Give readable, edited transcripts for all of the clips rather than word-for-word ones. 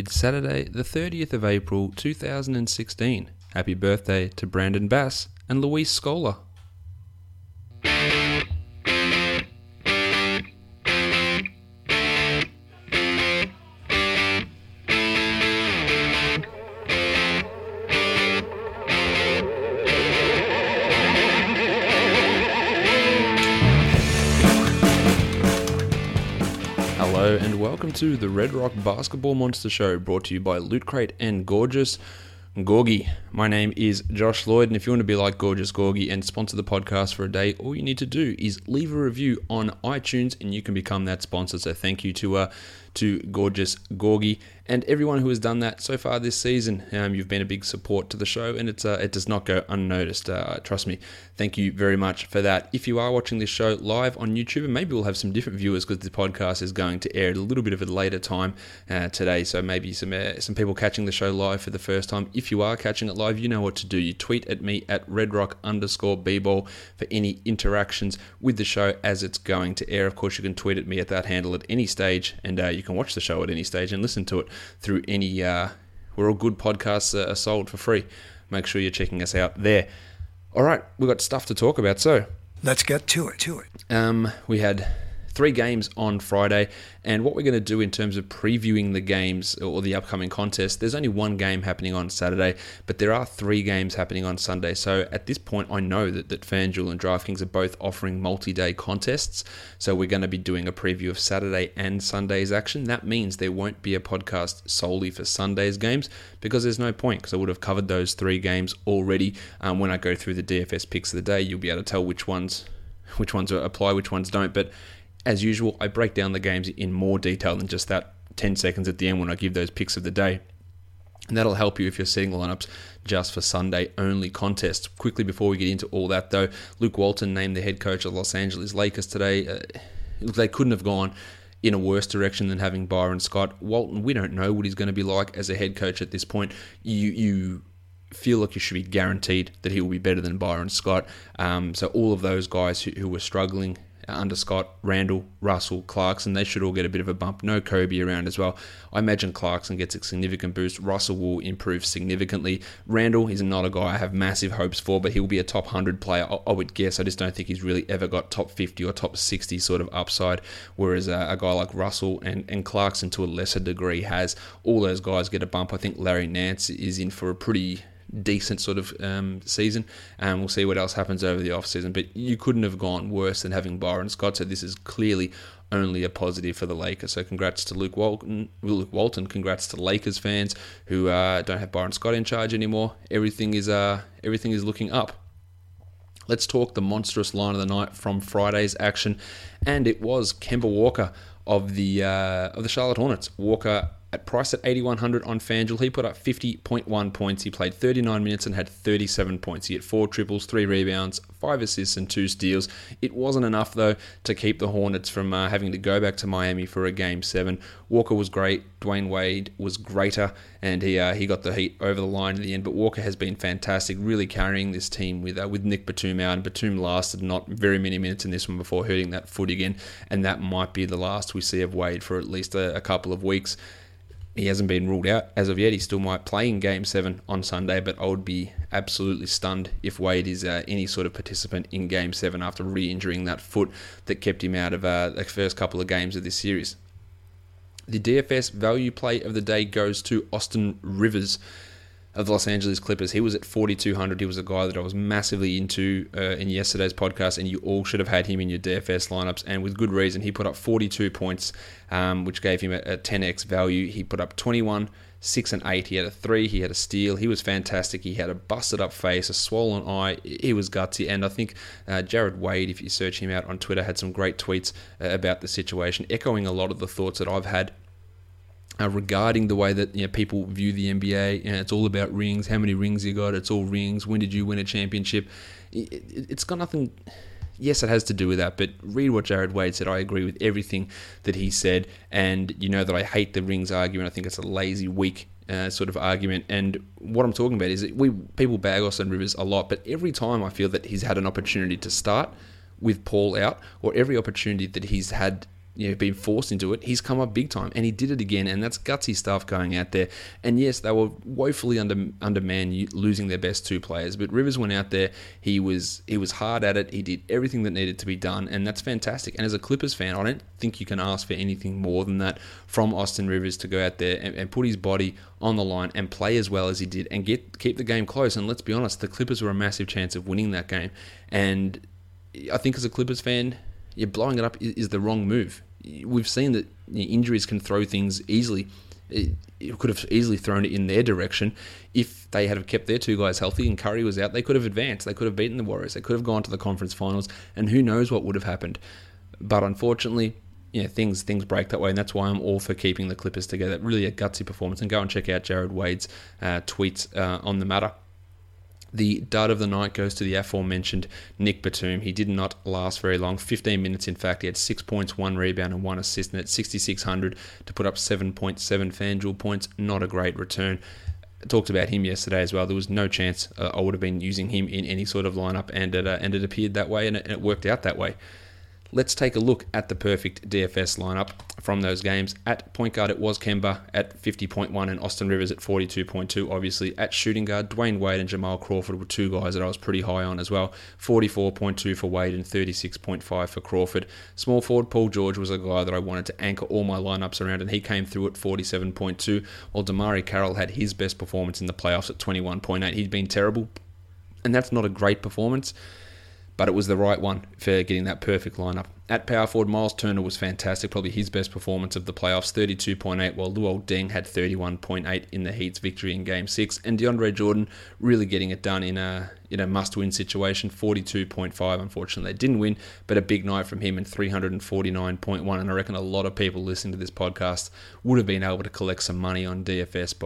It's Saturday, the 30th of April, 2016. Happy birthday to Brandon Bass and Luis Scola. Hello and welcome to the Red Rock Basketball Monster Show, brought to you by Loot Crate and Gorgeous Gorgie. My name is Josh Lloyd, and if you want to be like Gorgeous Gorgie and sponsor the podcast for a day, all you need to do is leave a review on iTunes and you can become that sponsor. So thank you to Gorgeous Gorgie and everyone who has done that so far this season. You've been a big support to the show, and it does not go unnoticed. Trust me. Thank you very much for that. If you are watching this show live on YouTube, and maybe we'll have some different viewers because the podcast is going to air at a little bit of a later time today. So maybe some people catching the show live for the first time. If you are catching it live, you know what to do. You tweet at me at redrock_bball for any interactions with the show as it's going to air. Of course, you can tweet at me at that handle at any stage, and you can watch the show at any stage and listen to it through any where all good podcasts are sold for free. Make sure you're checking us out there. All right, we've got stuff to talk about, so let's get to it. We had 3 games on Friday, and what we're going to do in terms of previewing the games or the upcoming contest, there's only 1 game happening on Saturday, but there are 3 games happening on Sunday. So at this point, I know that FanDuel and DraftKings are both offering multi-day contests, so we're going to be doing a preview of Saturday and Sunday's action. That means there won't be a podcast solely for Sunday's games, because there's no point, because I would have covered those 3 games already. When I go through the DFS picks of the day, you'll be able to tell which ones apply, which ones don't. But as usual, I break down the games in more detail than just that 10 seconds at the end when I give those picks of the day. And that'll help you if you're setting lineups just for Sunday-only contests. Quickly, before we get into all that, though, Luke Walton named the head coach of Los Angeles Lakers today. They couldn't have gone in a worse direction than having Byron Scott. Walton, we don't know what he's going to be like as a head coach at this point. You feel like you should be guaranteed that he will be better than Byron Scott. So all of those guys who were struggling under Scott, Randall, Russell, Clarkson, they should all get a bit of a bump. No Kobe around as well. I imagine Clarkson gets a significant boost. Russell will improve significantly. Randall is not a guy I have massive hopes for, but he'll be a top 100 player, I would guess. I just don't think he's really ever got top 50 or top 60 sort of upside, whereas a guy like Russell and Clarkson to a lesser degree has. All those guys get a bump. I think Larry Nance is in for a pretty decent sort of season, and we'll see what else happens over the off-season, but you couldn't have gone worse than having Byron Scott, so this is clearly only a positive for the Lakers. So congrats to Luke Walton, congrats to Lakers fans who don't have Byron Scott in charge anymore. Everything is looking up. Let's talk the monstrous line of the night from Friday's action, and it was Kemba Walker of the Charlotte Hornets. Walker priced at 8,100 on FanDuel. He put up 50.1 points. He played 39 minutes and had 37 points. He had 4 triples, 3 rebounds, 5 assists and 2 steals. It wasn't enough, though, to keep the Hornets from having to go back to Miami for a Game 7. Walker was great. Dwayne Wade was greater, and he got the Heat over the line in the end. But Walker has been fantastic, really carrying this team with Nick Batum out. And Batum lasted not very many minutes in this one before hurting that foot again, and that might be the last we see of Wade for at least a couple of weeks. He hasn't been ruled out as of yet. He still might play in Game 7 on Sunday, but I would be absolutely stunned if Wade is any sort of participant in Game 7 after re-injuring that foot that kept him out of the first couple of games of this series. The DFS value play of the day goes to Austin Rivers of the Los Angeles Clippers. He was at 4,200. He was a guy that I was massively into in yesterday's podcast, and you all should have had him in your DFS lineups, and with good reason. He put up 42 points, which gave him a 10x value. He put up 21, 6 and 8. He had a 3. He had a steal. He was fantastic. He had a busted up face, a swollen eye. He was gutsy, and I think Jared Wade, if you search him out on Twitter, had some great tweets about the situation, echoing a lot of the thoughts that I've had regarding the way that people view the NBA. It's all about rings. How many rings you got? It's all rings. When did you win a championship? It's got nothing. Yes, it has to do with that, but read what Jared Wade said. I agree with everything that he said, and you know that I hate the rings argument. I think it's a lazy, weak sort of argument, and what I'm talking about is that people bag Austin Rivers a lot, but every time I feel that he's had an opportunity to start with Paul out, or every opportunity that he's had been forced into it, he's come up big time, and he did it again, and that's gutsy stuff going out there. And yes, they were woefully undermanned, losing their best two players, but Rivers went out there, he was hard at it, he did everything that needed to be done, and that's fantastic. And as a Clippers fan, I don't think you can ask for anything more than that from Austin Rivers, to go out there and put his body on the line and play as well as he did and keep the game close. And let's be honest, the Clippers were a massive chance of winning that game, and I think as a Clippers fan, blowing it up is the wrong move. We've seen that injuries can throw things easily. It could have easily thrown it in their direction. If they had kept their two guys healthy and Curry was out, they could have advanced. They could have beaten the Warriors. They could have gone to the conference finals, and who knows what would have happened. But unfortunately, things break that way, and that's why I'm all for keeping the Clippers together. Really a gutsy performance, and go and check out Jared Wade's tweets on the matter. The dud of the night goes to the aforementioned Nick Batum. He did not last very long, 15 minutes in fact. He had 6 points, 1 rebound and 1 assist, and at 6,600 to put up 7.7 FanDuel points. Not a great return. I talked about him yesterday as well. There was no chance I would have been using him in any sort of lineup, and it appeared that way, and it worked out that way. Let's take a look at the perfect DFS lineup from those games. At point guard, it was Kemba at 50.1 and Austin Rivers at 42.2. Obviously, at shooting guard, Dwayne Wade and Jamal Crawford were two guys that I was pretty high on as well. 44.2 for Wade and 36.5 for Crawford. Small forward, Paul George was a guy that I wanted to anchor all my lineups around, and he came through at 47.2, while Damari Carroll had his best performance in the playoffs at 21.8. He'd been terrible, and that's not a great performance, but it was the right one for getting that perfect lineup. At power forward, Miles Turner was fantastic, probably his best performance of the playoffs, 32.8, while Luol Deng had 31.8 in the Heat's victory in Game 6. And DeAndre Jordan really getting it done in a must-win situation, 42.5. Unfortunately, they didn't win, but a big night from him and 349.1. And I reckon a lot of people listening to this podcast would have been able to collect some money on DFS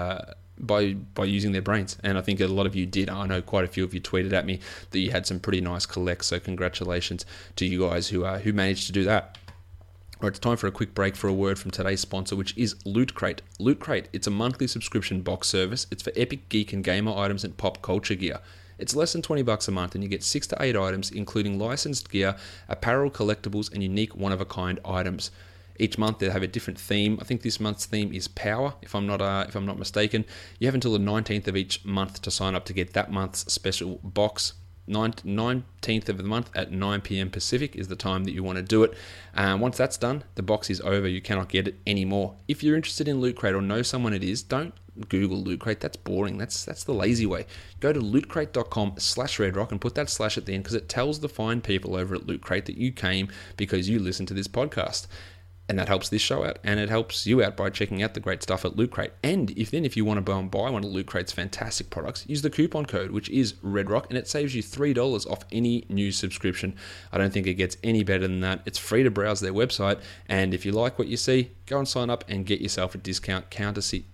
by using their brains, and I think a lot of you did. I know quite a few of you tweeted at me that you had some pretty nice collects, so congratulations to you guys who managed to do that. All right, it's time for a quick break for a word from today's sponsor, which is Loot Crate. Loot Crate, it's a monthly subscription box service. It's for epic geek and gamer items and pop culture gear. It's less than $20 a month, and you get 6 to 8 items, including licensed gear, apparel, collectibles, and unique one-of-a-kind items. Each month they have a different theme. I think this month's theme is power, if I'm not mistaken. You have until the 19th of each month to sign up to get that month's special box. 19th of the month at 9 p.m. Pacific is the time that you want to do it. Once that's done, the box is over. You cannot get it anymore. If you're interested in Loot Crate or know someone it is, don't Google Loot Crate. That's boring. That's the lazy way. Go to lootcrate.com/redrock and put that slash at the end, because it tells the fine people over at Loot Crate that you came because you listened to this podcast. And that helps this show out, and it helps you out by checking out the great stuff at Loot Crate. And if you want to go and buy one of Loot Crate's fantastic products, use the coupon code, which is REDROCK, and it saves you $3 off any new subscription. I don't think it gets any better than that. It's free to browse their website, and if you like what you see, go and sign up and get yourself a discount courtesy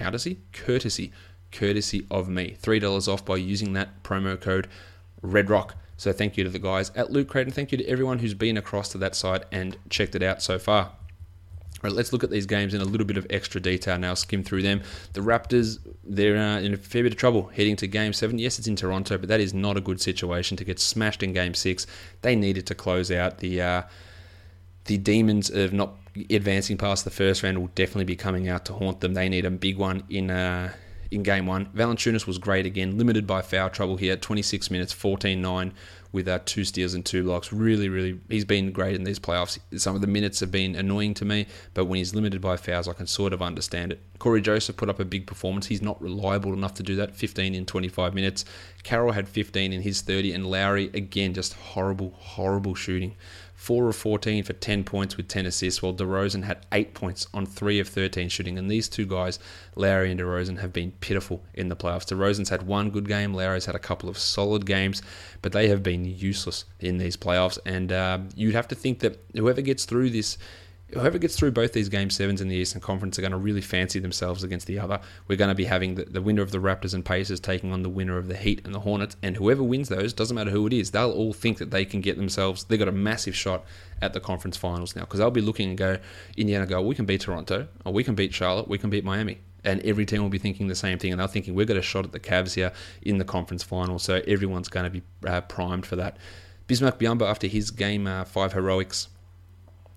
of me. $3 off by using that promo code REDROCK. So thank you to the guys at Loot Crate, and thank you to everyone who's been across to that site and checked it out so far. All right, let's look at these games in a little bit of extra detail now, skim through them. The Raptors, they're in a fair bit of trouble heading to Game 7. Yes, it's in Toronto, but that is not a good situation to get smashed in Game 6. They needed to close out. The demons of not advancing past the first round will definitely be coming out to haunt them. They need a big one in Game 1. Valanciunas was great again, limited by foul trouble here, 26 minutes, 14-9 with 2 steals and 2 blocks. Really, he's been great in these playoffs. Some of the minutes have been annoying to me, but when he's limited by fouls, I can sort of understand it. Corey Joseph put up a big performance. He's not reliable enough to do that, 15 in 25 minutes. Carroll had 15 in his 30, and Lowry, again, just horrible shooting. 4 of 14 for 10 points with 10 assists, while DeRozan had 8 points on 3 of 13 shooting. And these two guys, Lowry and DeRozan, have been pitiful in the playoffs. DeRozan's had one good game, Lowry's had a couple of solid games, but they have been useless in these playoffs. And you'd have to think that whoever gets through both these Game 7s in the Eastern Conference are going to really fancy themselves against the other. We're going to be having the winner of the Raptors and Pacers taking on the winner of the Heat and the Hornets, and whoever wins those, doesn't matter who it is, they'll all think that they can get themselves, they've got a massive shot at the conference finals now, because they'll be looking and go, Indiana go, we can beat Toronto, or we can beat Charlotte, we can beat Miami. And every team will be thinking the same thing, and they're thinking, we've got a shot at the Cavs here in the conference finals, so everyone's going to be primed for that. Bismack Biyombo, after his Game 5 heroics,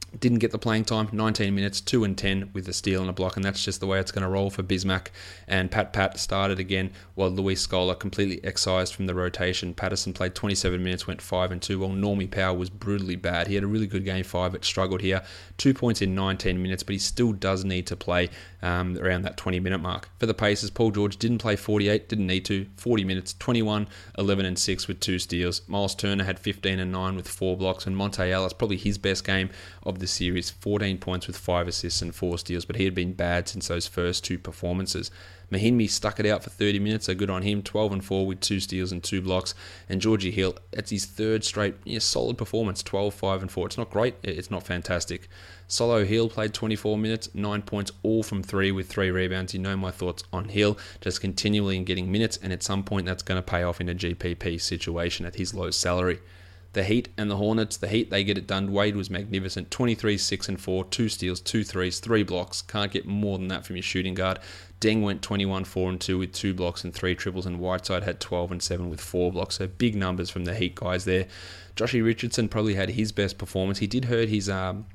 Didn't get the playing time, 19 minutes, 2 and 10 with a steal and a block, and that's just the way it's going to roll for Bismack. And Pat started again while Luis Scola completely excised from the rotation. Patterson played 27 minutes, went 5 and 2, while Normie Powell was brutally bad. He had a really good game 5, but struggled here. 2 points in 19 minutes, but he still does need to play around that 20-minute mark. For the Pacers, Paul George didn't play 48, didn't need to. 40 minutes, 21, 11 and 6 with 2 steals. Miles Turner had 15 and 9 with 4 blocks, and Monte Ellis, probably his best game of the series, 14 points with 5 assists and 4 steals, but he had been bad since those first 2 performances. Mahinmi stuck it out for 30 minutes, so good on him, 12 and 4 with 2 steals and 2 blocks. And Georgie Hill, it's his third straight solid performance, 12, 5 and 4. It's not great, it's not fantastic. Solo Hill played 24 minutes, 9 points, all from 3 with 3 rebounds. You know my thoughts on Hill, just continually getting minutes, and at some point that's going to pay off in a GPP situation at his low salary. The Heat and the Hornets. The Heat, they get it done. Wade was magnificent. 23, 6 and 4, 2 steals, 2 threes, 3 blocks. Can't get more than that from your shooting guard. Deng went 21, 4 and 2 with 2 blocks and 3 triples, and Whiteside had 12 and 7 with 4 blocks. So big numbers from the Heat guys there. Joshie Richardson probably had his best performance. He did hurt his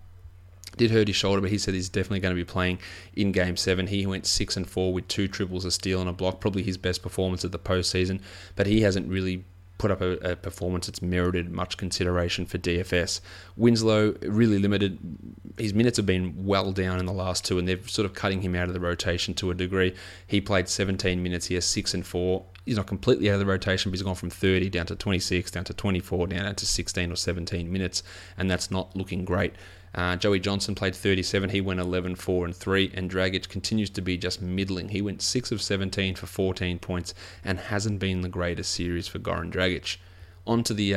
shoulder, but he said he's definitely going to be playing in Game 7. He went 6 and 4 with 2 triples, a steal and a block. Probably his best performance of the postseason, but he hasn't really put up a performance that's merited much consideration for DFS. Winslow, really limited. His minutes have been well down in the last 2, and they're sort of cutting him out of the rotation to a degree. He played 17 minutes. He has 6 and 4. He's not completely out of the rotation, but he's gone from 30 down to 26, down to 24, down to 16 or 17 minutes, and that's not looking great. Joey Johnson played 37. He went 11, 4 and 3, and Dragic continues to be just middling. He went 6 of 17 for 14 points and hasn't been the greatest series for Goran Dragic. Onto the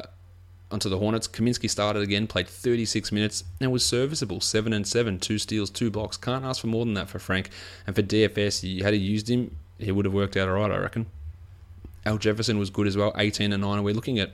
Hornets. Kaminsky started again, played 36 minutes and was serviceable. 7 and 7, 2 steals, 2 blocks. Can't ask for more than that for Frank. And for DFS, you had he used him, he would have worked out all right, I reckon. Al Jefferson was good as well, 18 and 9. And we're looking at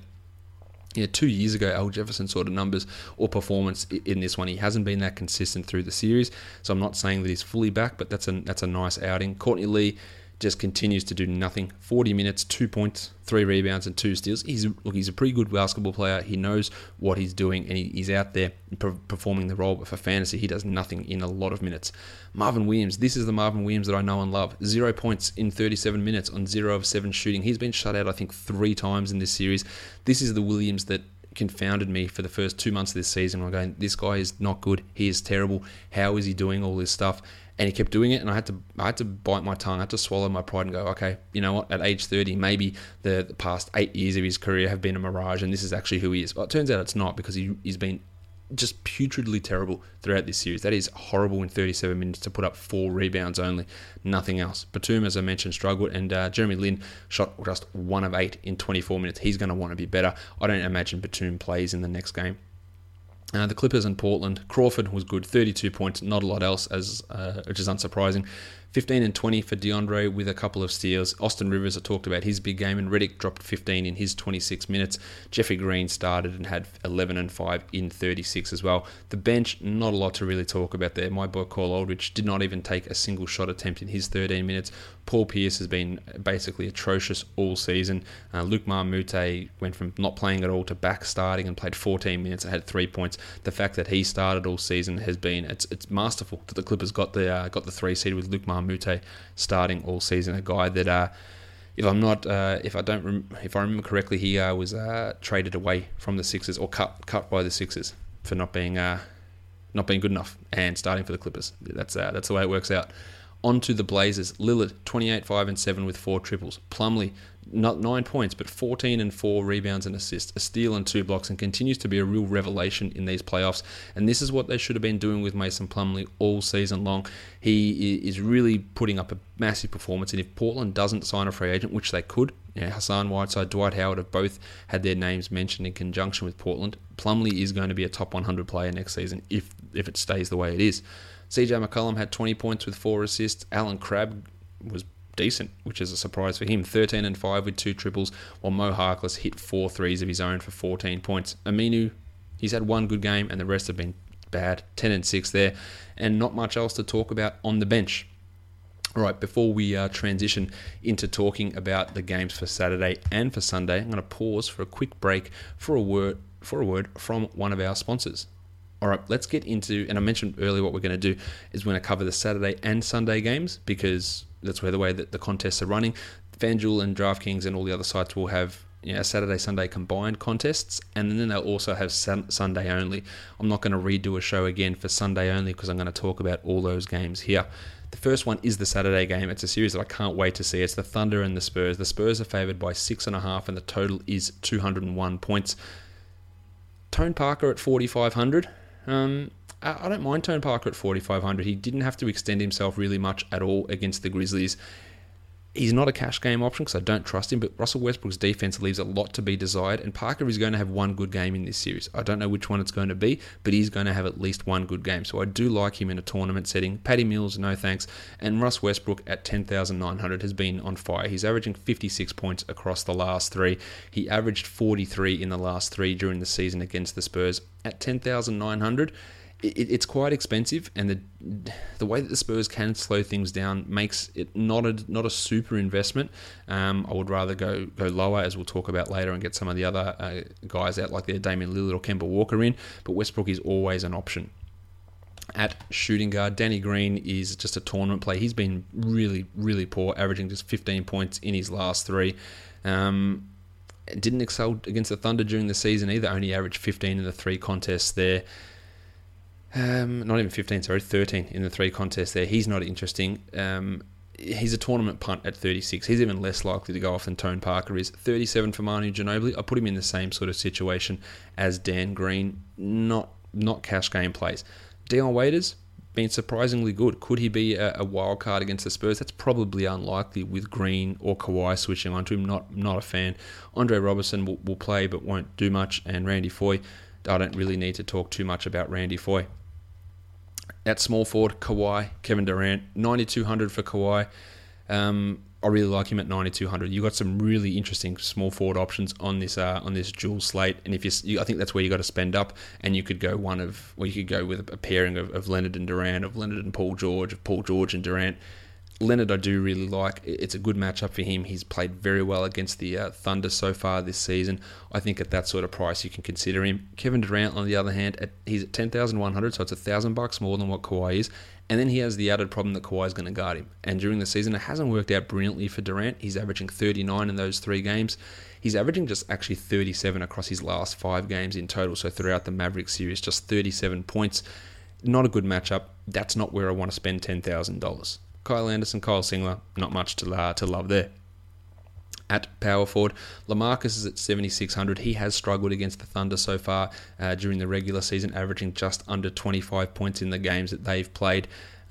2 years ago, Al Jefferson sort of numbers or performance in this one. He hasn't been that consistent through the series, so I'm not saying that he's fully back, but that's a nice outing. Courtney Lee just continues to do nothing. 40 minutes, 2 points, 3 rebounds and 2 steals. He's a pretty good basketball player. He knows what he's doing, and he's out there performing the role, but for fantasy, he does nothing in a lot of minutes. Marvin Williams, this is the Marvin Williams that I know and love. 0 points in 37 minutes on 0 of 7 shooting. He's been shut out, I think, 3 times in this series. This is the Williams that confounded me for the first 2 months of this season. I'm going, this guy is not good. He is terrible. How is he doing all this stuff? And he kept doing it, and I had to bite my tongue. I had to swallow my pride and go, okay, you know what? At age 30, maybe the past 8 years of his career have been a mirage, and this is actually who he is. Well, it turns out it's not, because he's been just putridly terrible throughout this series. That is horrible in 37 minutes to put up 4 rebounds only, nothing else. Batum, as I mentioned, struggled, and Jeremy Lin shot just 1 of 8 in 24 minutes. He's going to want to be better. I don't imagine Batum plays in the next game. The Clippers and Portland. Crawford was good, 32 points, not a lot else, which is unsurprising. 15 and 20 for DeAndre with a couple of steals. Austin Rivers, I talked about his big game, and Redick dropped 15 in his 26 minutes. Jeffrey Green started and had 11 and 5 in 36 as well. The bench, not a lot to really talk about there. My boy Cole Aldridge did not even take a single shot attempt in his 13 minutes. Paul Pierce has been basically atrocious all season. Luke Marmute went from not playing at all to back starting and played 14 minutes and had 3 points. The fact that he started all season has been, it's masterful that the Clippers got the 3 seed with Luke Marmute starting all season. A guy that, if I remember correctly, he was traded away from the Sixers, or cut by the Sixers for not being good enough and starting for the Clippers. That's the way it works out. On to the Blazers. Lillard, 28, 5 and 7 with 4 triples. Plumlee, not 9 points, but 14 and 4 rebounds and assists, a steal and 2 blocks, and continues to be a real revelation in these playoffs. And this is what they should have been doing with Mason Plumlee all season long. He is really putting up a massive performance, and if Portland doesn't sign a free agent, which they could, Hassan Whiteside, Dwight Howard have both had their names mentioned in conjunction with Portland. Plumlee is going to be a top 100 player next season if it stays the way it is. CJ McCollum had 20 points with 4 assists. Alan Crabb was decent, which is a surprise for him. 13 and 5 with 2 triples, while Mo Harkless hit 4 threes of his own for 14 points. Aminu, he's had one good game, and the rest have been bad. 10 and 6 there, and not much else to talk about on the bench. All right, before we transition into talking about the games for Saturday and for Sunday, I'm going to pause for a quick break for a word from one of our sponsors. All right, let's get into, and I mentioned earlier what we're going to do is we're going to cover the Saturday and Sunday games because that's where the way that the contests are running. FanDuel and DraftKings and all the other sites will have Saturday, Sunday combined contests, and then they'll also have Sunday only. I'm not going to redo a show again for Sunday only because I'm going to talk about all those games here. The first one is the Saturday game. It's a series that I can't wait to see. It's the Thunder and the Spurs. The Spurs are favoured by 6.5, and the total is 201 points. Tone Parker at 4,500. I don't mind Tone Parker at 4,500. He didn't have to extend himself really much at all against the Grizzlies. He's not a cash game option because I don't trust him, but Russell Westbrook's defense leaves a lot to be desired, and Parker is going to have one good game in this series. I don't know which one it's going to be, but he's going to have at least one good game, so I do like him in a tournament setting. Patty Mills, no thanks, and Russ Westbrook at 10,900 has been on fire. He's averaging 56 points across the last three. He averaged 43 in the last three during the season against the Spurs. At 10,900, it's quite expensive, and the way that the Spurs can slow things down makes it not a super investment. I would rather go lower, as we'll talk about later, and get some of the other guys out like Damian Lillard or Kemba Walker in, but Westbrook is always an option. At shooting guard, Danny Green is just a tournament play. He's been really, really poor, averaging just 15 points in his last three. Didn't excel against the Thunder during the season either, only averaged 15 in the three contests there. Not even 15, 13 in the three contests there. He's not interesting. He's a tournament punt at 36. He's even less likely to go off than Tone Parker is. 37 for Manu Ginobili. I put him in the same sort of situation as Dan Green. Not cash game plays. Dion Waiters, been surprisingly good. Could he be a wild card against the Spurs? That's probably unlikely with Green or Kawhi switching onto him. Not a fan. Andre Robertson will play but won't do much. And Randy Foye, I don't really need to talk too much about Randy Foye. At small forward, Kawhi, Kevin Durant, 9,200 for Kawhi. I really like him at 9,200. You've got some really interesting small forward options on this dual slate, and I think that's where you got to spend up. And you could go you could go with a pairing of Leonard and Durant, of Leonard and Paul George, of Paul George and Durant. Leonard I do really like. It's a good matchup for him. He's played very well against the Thunder so far this season. I think at that sort of price you can consider him. Kevin Durant, on the other hand, he's at 10,100, so it's $1,000 more than what Kawhi is. And then he has the added problem that Kawhi is going to guard him. And during the season, it hasn't worked out brilliantly for Durant. He's averaging 39 in those three games. He's averaging just actually 37 across his last 5 games in total. So throughout the Mavericks series, just 37 points. Not a good matchup. That's not where I want to spend $10,000. Kyle Anderson, Kyle Singler, not much to love there. At power forward, LaMarcus is at 7,600. He has struggled against the Thunder so far during the regular season, averaging just under 25 points in the games that they've played.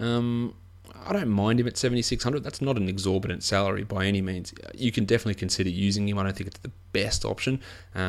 I don't mind him at 7,600. That's not an exorbitant salary by any means. You can definitely consider using him. I don't think it's the best option,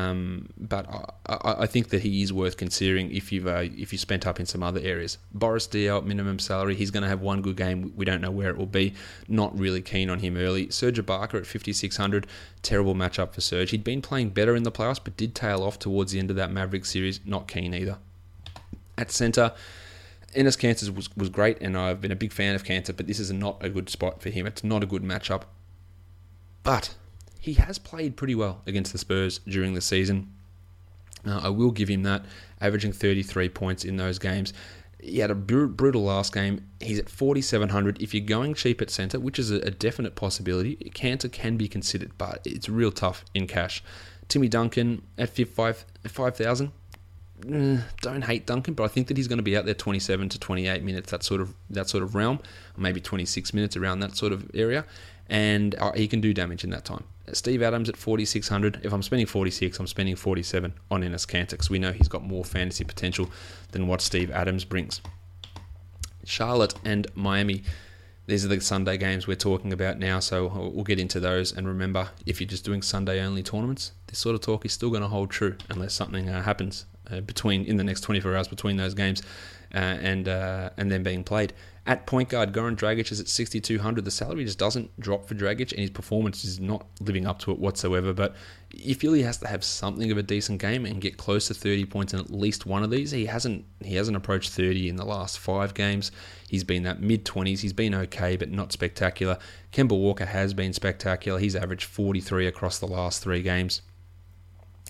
but I think that he is worth considering if you spent up in some other areas. Boris Diaw at minimum salary. He's going to have one good game. We don't know where it will be. Not really keen on him early. Serge Ibaka at 5,600. Terrible matchup for Serge. He'd been playing better in the playoffs, but did tail off towards the end of that Mavericks series. Not keen either. At center, Enes Kanter was great, and I've been a big fan of Kanter, but this is not a good spot for him. It's not a good matchup. But he has played pretty well against the Spurs during the season. I will give him that, averaging 33 points in those games. He had a brutal last game. He's at 4,700. If you're going cheap at centre, which is a definite possibility, Kanter can be considered, but it's real tough in cash. Timmy Duncan at 5,000. Don't hate Duncan, but I think that he's going to be out there 27 to 28 minutes, that sort of realm, or maybe 26 minutes around that sort of area, and he can do damage in that time. Steve Adams at 4,600. If I'm spending 46, I'm spending 47 on Enes Kanter because we know he's got more fantasy potential than what Steve Adams brings. Charlotte and Miami. These are the Sunday games we're talking about now, so we'll get into those. And remember, if you're just doing Sunday-only tournaments, this sort of talk is still going to hold true unless something happens in the next 24 hours between those games and them being played. At point guard, Goran Dragic is at 6,200. The salary just doesn't drop for Dragic, and his performance is not living up to it whatsoever. But you feel he has to have something of a decent game and get close to 30 points in at least one of these. He hasn't approached 30 in the last 5 games. He's been that mid-20s. He's been okay, but not spectacular. Kemba Walker has been spectacular. He's averaged 43 across the last 3 games.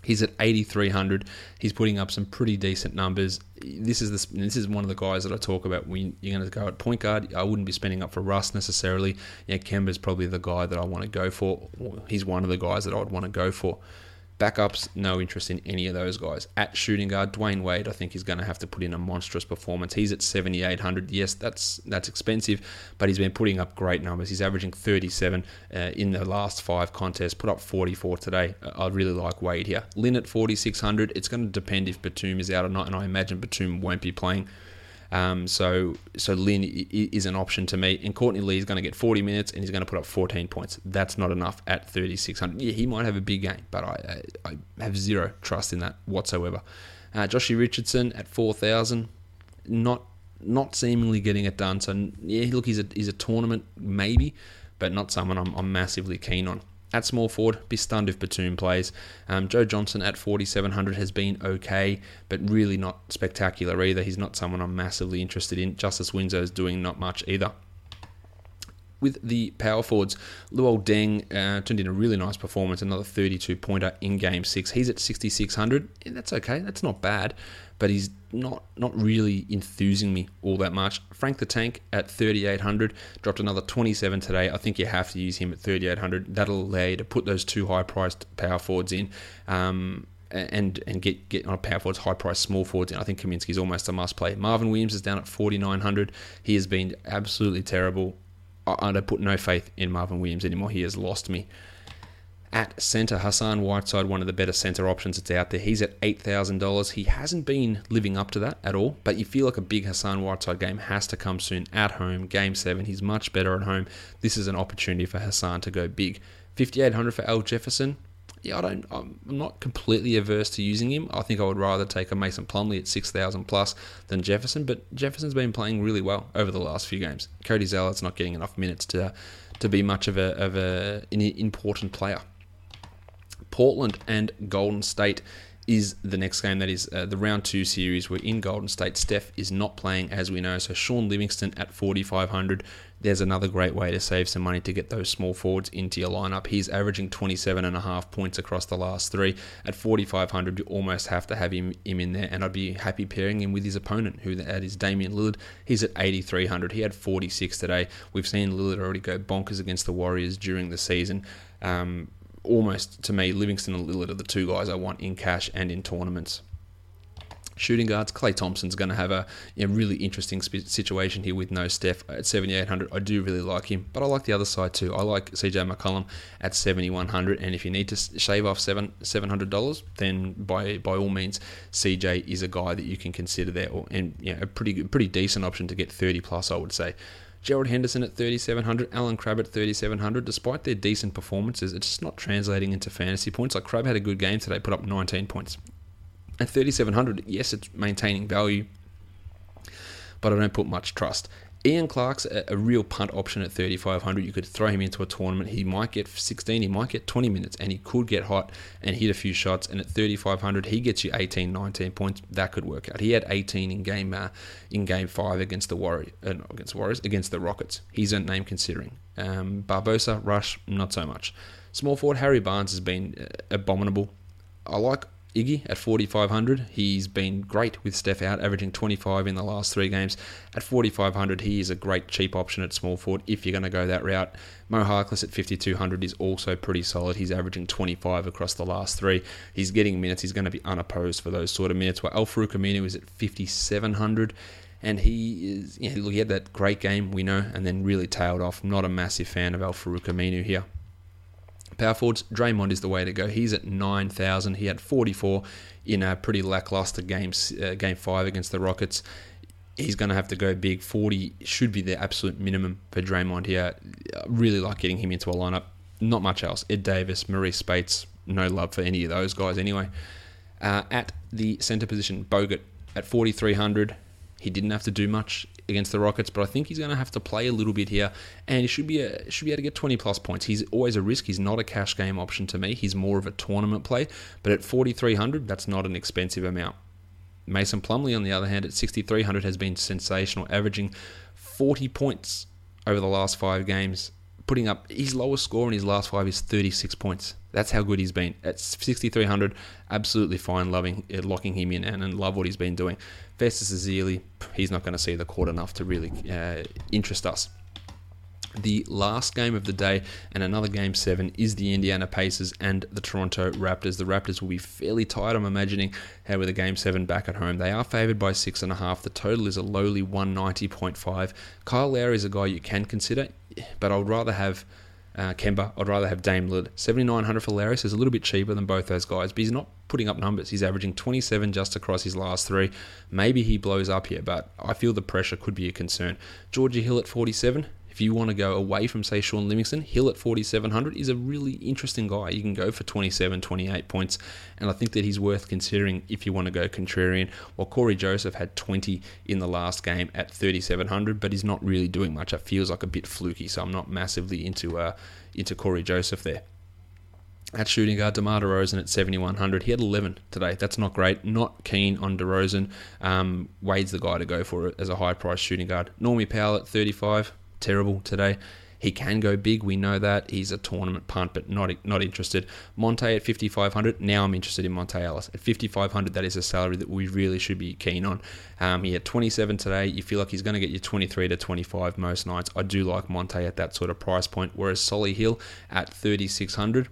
He's at 8,300. He's putting up some pretty decent numbers. This is one of the guys that I talk about when you're going to go at point guard. I wouldn't be spending up for Russ necessarily. Yeah, Kemba's probably the guy that I want to go for. He's one of the guys that I would want to go for. Backups, no interest in any of those guys. At shooting guard, Dwayne Wade, I think he's going to have to put in a monstrous performance. He's at 7,800. Yes, that's expensive, but he's been putting up great numbers. He's averaging 37 in the last 5 contests, put up 44 today. I really like Wade here. Lynn at 4,600. It's going to depend if Batum is out or not, and I imagine Batum won't be playing. So Lynn is an option to me. And Courtney Lee is going to get 40 minutes and he's going to put up 14 points. That's not enough at 3,600. Yeah, he might have a big game, but I have zero trust in that whatsoever. Joshie Richardson at 4,000, not seemingly getting it done. So yeah, look, he's a tournament maybe, but not someone I'm massively keen on. At small forward, be stunned if Batum plays. Joe Johnson at 4,700 has been okay, but really not spectacular either. He's not someone I'm massively interested in. Justice Winslow is doing not much either. With the power forwards, Luol Deng turned in a really nice performance, another 32-pointer in Game 6. He's at 6,600, and that's okay. That's not bad, but he's not really enthusing me all that much. Frank the Tank at 3,800, dropped another 27 today. I think you have to use him at 3,800. That'll allow you to put those 2 high-priced power forwards in and get on a power forwards, high-priced small forwards in. I think Kaminsky's almost a must-play. Marvin Williams is down at 4,900. He has been absolutely terrible. I put no faith in Marvin Williams anymore. He has lost me. At centre, Hassan Whiteside, one of the better centre options that's out there. He's at $8,000. He hasn't been living up to that at all, but you feel like a big Hassan Whiteside game has to come soon. At home, Game 7, he's much better at home. This is an opportunity for Hassan to go big. 5,800 for Al Jefferson. Yeah, I'm not completely averse to using him. I think I would rather take a Mason Plumlee at 6,000 plus than Jefferson, but Jefferson's been playing really well over the last few games. Cody Zeller's not getting enough minutes to be much of an important player. Portland and Golden State is the next game. That is the round 2 series. We're in Golden State. Steph is not playing, as we know. So Sean Livingston at 4,500. There's another great way to save some money to get those small forwards into your lineup. He's averaging 27.5 points across the last 3. At 4,500, you almost have to have him in there, and I'd be happy pairing him with his opponent, who that is Damian Lillard. He's at 8,300. He had 46 today. We've seen Lillard already go bonkers against the Warriors during the season. Almost, to me, Livingston and Lillard are the 2 guys I want in cash and in tournaments. Shooting guards, Klay Thompson's going to have a really interesting situation here with no Steph at 7,800. I do really like him, but I like the other side too. I like CJ McCollum at 7,100, and if you need to shave off $700, then by all means, CJ is a guy that you can consider there, and a pretty decent option to get 30 plus, I would say. Gerald Henderson at 3,700, Alan Crabb at 3,700. Despite their decent performances, it's just not translating into fantasy points. Like Crabb had a good game today, put up 19 points. At 3,700, yes, it's maintaining value, but I don't put much trust. Ian Clark's a real punt option at 3,500. You could throw him into a tournament. He might get 16, he might get 20 minutes, and he could get hot and hit a few shots. And at 3,500, he gets you 18, 19 points. That could work out. He had 18 in game 5 against the against the Rockets. He's a name considering. Barbosa, Rush, not so much. Small forward Harry Barnes has been abominable. I like Iggy at 4,500. He's been great with Steph out, averaging 25 in the last 3 games. At 4,500, he is a great cheap option at small forward if you're going to go that route. Mo Harkless at 5,200 is also pretty solid. He's averaging 25 across the last 3. He's getting minutes. He's going to be unopposed for those sort of minutes. While Al-Farouq Aminu is at 5,700. And he had that great game, we know, and then really tailed off. Not a massive fan of Al-Farouq Aminu here. Power forwards, Draymond is the way to go. He's at 9,000. He had 44 in a pretty lackluster game 5 against the Rockets. He's going to have to go big. 40 should be the absolute minimum for Draymond here. I really like getting him into a lineup. Not much else. Ed Davis, Maurice Spates, no love for any of those guys anyway. At the center position, Bogut at 4,300. He didn't have to do much against the Rockets, but I think he's going to have to play a little bit here, and he should be able to get 20 plus points. He's always a risk. He's not a cash game option to me. He's more of a tournament play, but at 4,300, that's not an expensive amount. Mason Plumlee, on the other hand, at 6,300 has been sensational, averaging 40 points over the last 5 games, putting up his lowest score in his last 5 is 36 points. That's how good he's been. At 6,300, absolutely fine, locking him in and love what he's been doing. Festus Ezeli, he's not going to see the court enough to really interest us. The last game of the day, and another Game 7, is the Indiana Pacers and the Toronto Raptors. The Raptors will be fairly tight, I'm imagining, with a Game 7 back at home. They are favoured by 6.5. The total is a lowly 190.5. Kyle Lowry is a guy you can consider, but I would rather have Kemba. I'd rather have Dame Lillard. 7,900 for Lowry, so it's a little bit cheaper than both those guys, but he's not putting up numbers. He's averaging 27 just across his last 3. Maybe he blows up here, but I feel the pressure could be a concern. Georgia Hill at 47. If you want to go away from, say, Sean Livingston, Hill at 4,700 is a really interesting guy. You can go for 27, 28 points, and I think that he's worth considering if you want to go contrarian. While Corey Joseph had 20 in the last game at 3,700, but he's not really doing much. It feels like a bit fluky, so I'm not massively into Corey Joseph there. At shooting guard, DeMar DeRozan at 7,100. He had 11 today. That's not great. Not keen on DeRozan. Wade's the guy to go for it as a high-priced shooting guard. Normie Powell at 35. Terrible today. He can go big, we know that. He's a tournament punt, but not interested. Monte at 5,500. Now I'm interested in Monte Ellis. At 5,500, that is a salary that we really should be keen on. He had 27 today. You feel like he's going to get you 23 to 25 most nights. I do like Monte at that sort of price point, whereas Solly Hill at 3,600,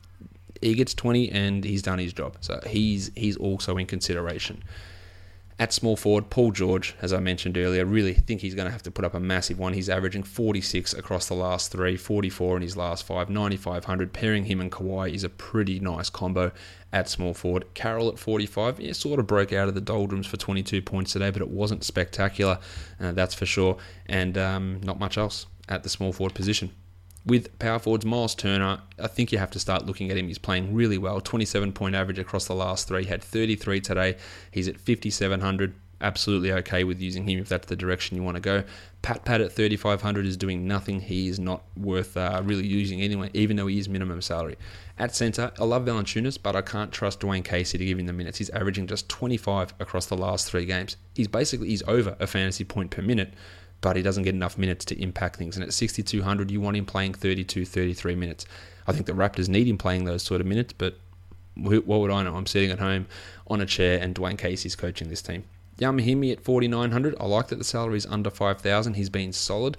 he gets 20 and he's done his job. So he's also in consideration. At small forward, Paul George, as I mentioned earlier, really think he's going to have to put up a massive one. He's averaging 46 across the last 3, 44 in his last 5, 9,500. Pairing him and Kawhi is a pretty nice combo at small forward. Carroll at 45, sort of broke out of the doldrums for 22 points today, but it wasn't spectacular, that's for sure. And not much else at the small forward position. With power forwards, Miles Turner, I think you have to start looking at him. He's playing really well. 27-point average across the last 3. He had 33 today. He's at 5,700. Absolutely okay with using him if that's the direction you want to go. Pat at 3,500 is doing nothing. He is not worth really using anyway, even though he is minimum salary. At centre, I love Valanciunas, but I can't trust Dwayne Casey to give him the minutes. He's averaging just 25 across the last 3 games. He's over a fantasy point per minute, but he doesn't get enough minutes to impact things. And at 6,200, you want him playing 32, 33 minutes. I think the Raptors need him playing those sort of minutes, but what would I know? I'm sitting at home on a chair and Dwayne Casey's coaching this team. Yamahimi at 4,900. I like that the salary is under 5,000. He's been solid,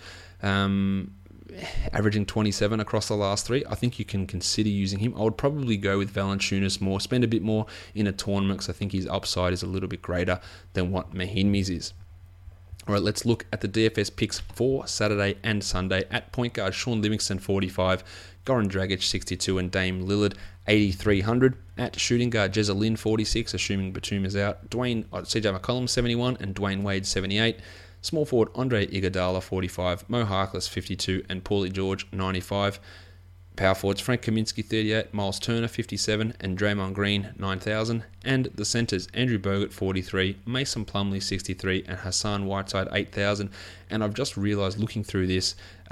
averaging 27 across the last 3. I think you can consider using him. I would probably go with Valanciunas more, spend a bit more in a tournament because I think his upside is a little bit greater than what Mahinmi's is. All right, let's look at the DFS picks for Saturday and Sunday. At point guard, Sean Livingston, 45, Goran Dragic, 62, and Dame Lillard, 8,300. At shooting guard, Jezza Lynn, 46, assuming Batum is out. CJ McCollum, 71, and Dwayne Wade, 78. Small forward, Andre Iguodala, 45, Mo Harkless, 52, and Paulie George, 95. Power forwards, Frank Kaminsky, 38, Miles Turner, 57, and Draymond Green, 9,000. And the centres, Andrew Bogut, 43, Mason Plumlee, 63, and Hassan Whiteside, 8,000. And I've just realised, looking through this,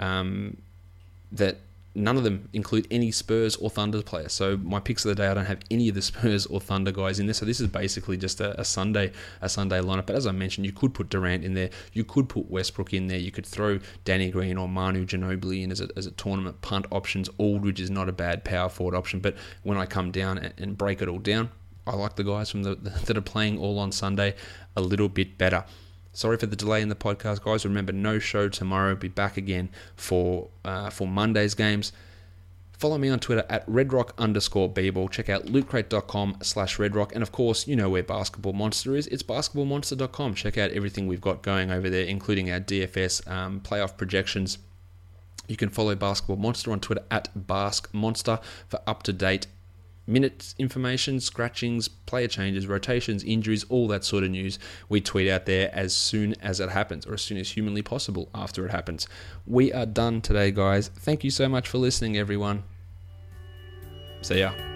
that none of them include any Spurs or Thunder players. So my picks of the day, I don't have any of the Spurs or Thunder guys in there. So this is basically just a Sunday lineup. But as I mentioned, you could put Durant in there. You could put Westbrook in there. You could throw Danny Green or Manu Ginobili in as a tournament punt options. Aldridge is not a bad power forward option. But when I come down and break it all down, I like the guys from that are playing all on Sunday a little bit better. Sorry for the delay in the podcast, guys. Remember, no show tomorrow. Be back again for Monday's games. Follow me on Twitter at redrock_bball. Check out lootcrate.com/redrock. And of course, you know where Basketball Monster is. It's basketballmonster.com. Check out everything we've got going over there, including our DFS playoff projections. You can follow Basketball Monster on Twitter at BaskMonster for up-to-date minutes information, scratchings, player changes, rotations, injuries, all that sort of news we tweet out there as soon as it happens, or as soon as humanly possible after it happens. We are done today, guys. Thank you so much for listening, everyone. See ya.